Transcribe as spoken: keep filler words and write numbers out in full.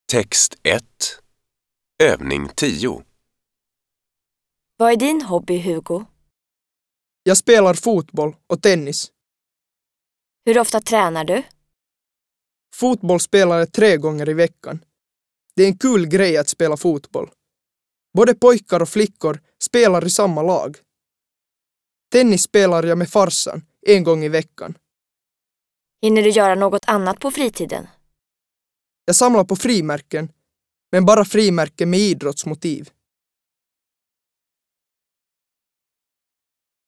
Text ett. Övning tio. Vad är din hobby, Hugo? Jag spelar fotboll och tennis. Hur ofta tränar du? Fotboll spelar jag tre gånger i veckan. Det är en kul grej att spela fotboll. Både pojkar och flickor spelar i samma lag. Tennis spelar jag med farsan en gång i veckan. Hinner du göra något annat på fritiden? Jag samlar på frimärken, men bara frimärken med idrottsmotiv.